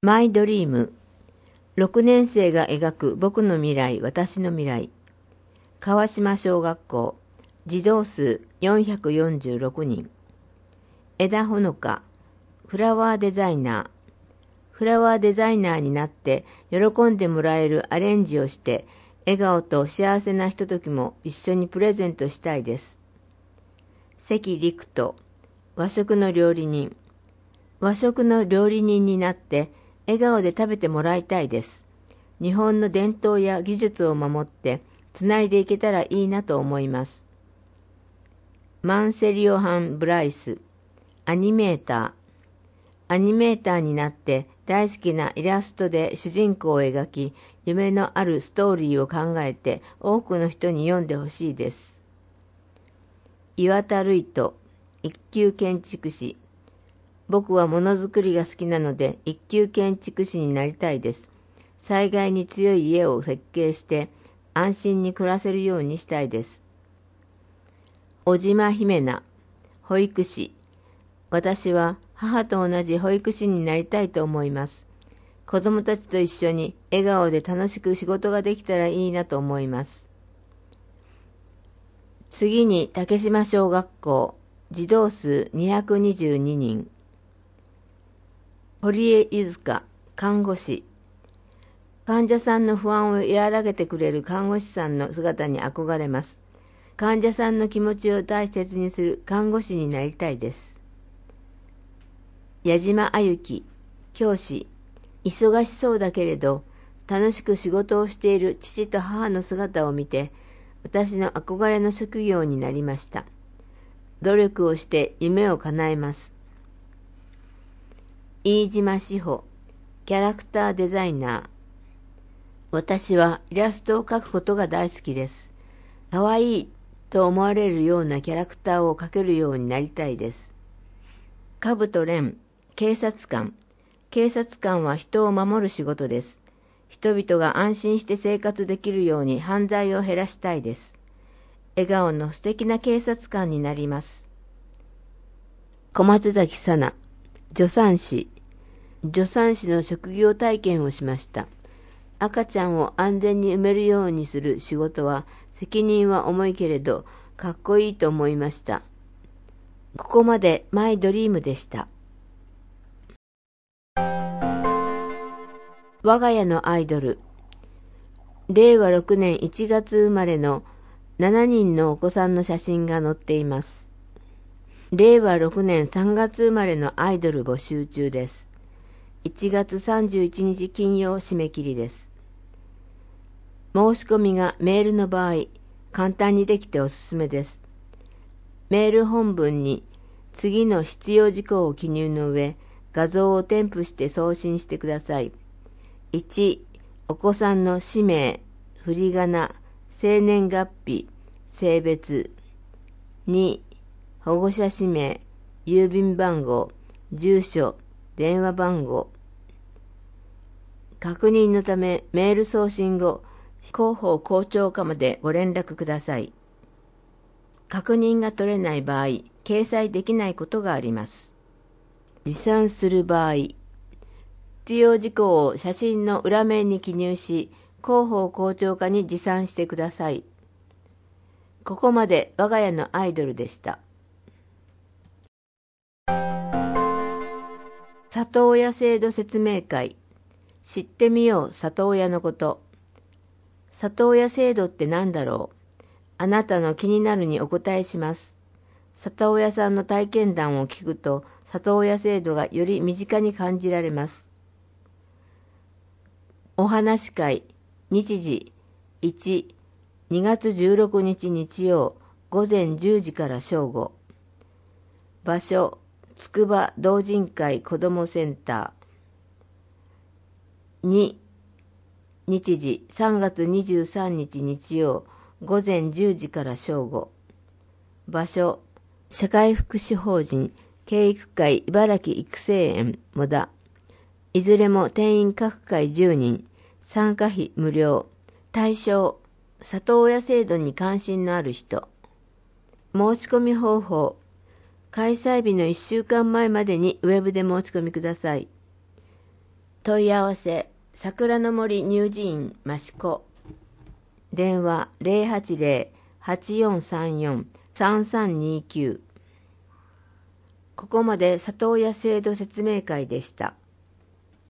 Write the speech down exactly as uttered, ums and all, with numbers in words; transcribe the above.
マイドリーム。ろくねん生が描く僕の未来、私の未来。川島小学校。児童数よんひゃくよんじゅうろくにん。枝ほのか。フラワーデザイナー。フラワーデザイナーになって喜んでもらえるアレンジをして、笑顔と幸せなひとときも一緒にプレゼントしたいです。関陸斗。和食の料理人。和食の料理人になって笑顔で食べてもらいたいです。日本の伝統や技術を守ってつないでいけたらいいなと思います。マンセリオハン・ブライス。アニメーター。アニメーターになって大好きなイラストで主人公を描き、夢のあるストーリーを考えて多くの人に読んでほしいです。岩田瑠衣。一級建築士。僕はものづくりが好きなので一級建築士になりたいです。災害に強い家を設計して安心に暮らせるようにしたいです。小島姫奈。保育士。私は母と同じ保育士になりたいと思います。子供たちと一緒に笑顔で楽しく仕事ができたらいいなと思います。次に竹島小学校。児童数にひゃくにじゅうににん。堀江ゆずか。看護師。患者さんの不安を和らげてくれる看護師さんの姿に憧れます。患者さんの気持ちを大切にする看護師になりたいです。矢島あゆき。教師。忙しそうだけれど楽しく仕事をしている父と母の姿を見て、私の憧れの職業になりました。努力をして夢を叶えます。飯島志保。キャラクターデザイナー。私はイラストを描くことが大好きです。かわいいと思われるようなキャラクターを描けるようになりたいです。兜蓮。警察官。警察官は人を守る仕事です。人々が安心して生活できるように犯罪を減らしたいです。笑顔の素敵な警察官になります。小松崎さな。助産師。助産師の職業体験をしました。赤ちゃんを安全に産めるようにする仕事は責任は重いけれどかっこいいと思いました。ここまでマイドリームでした。我が家のアイドル。れいわろくねんいちがつ生まれのしちにんのお子さんの写真が載っています。れいわろくねんさんがつ生まれのアイドル募集中です。いちがつさんじゅういちにち金曜締め切りです。申し込みがメールの場合、簡単にできておすすめです。メール本文に次の必要事項を記入の上、画像を添付して送信してください。いち、お子さんの氏名、振り仮名、生年月日、性別。に、保護者氏名、郵便番号、住所、電話番号。確認のためメール送信後、広報校長課までご連絡ください。確認が取れない場合、掲載できないことがあります。持参する場合、必要事項を写真の裏面に記入し、広報校長課に持参してください。ここまで我が家のアイドルでした。里親制度説明会。知ってみよう里親のこと。里親制度って何だろう。あなたの気になるにお答えします。里親さんの体験談を聞くと、里親制度がより身近に感じられます。お話会。日時いち、にがつじゅうろくにち日曜ごぜんじゅうじから正午。場所つくば同人会子どもセンター。に、日時さんがつにじゅうさんにち日曜ごぜんじゅうじから正午。場所社会福祉法人教育会茨城育成園もだ。いずれも定員各回じゅうにん。参加費無料。対象里親制度に関心のある人。申し込み方法。開催日のいっしゅうかんまえまでにウェブで申し込みください。 問い合わせ桜の森乳児院益子電話 ゼロはちゼロ はちよんさんよん さんさんにきゅう。ここまで里親制度説明会でした。